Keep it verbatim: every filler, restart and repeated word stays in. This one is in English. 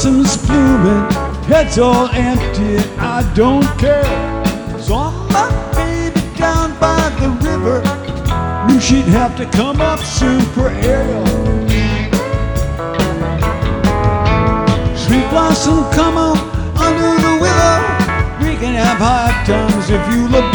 blossoms blooming, heads all empty, I don't care. Saw my baby down by the river, knew she'd have to come up super aerial. Sweet blossom, come up under the willow, we can have high times if you look